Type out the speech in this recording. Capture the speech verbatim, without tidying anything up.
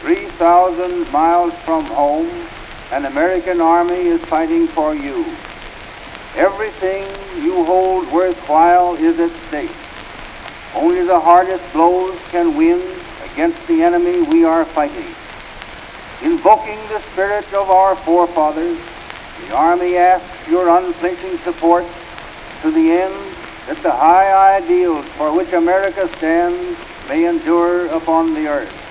three thousand miles from home, an American army is fighting for you. Everything you hold worthwhile is at stake. Only the hardest blows can win against the enemy we are fighting. Invoking the spirit of our forefathers, the Army asks your unflinching support to the end that the high ideals for which America stands may endure upon the earth.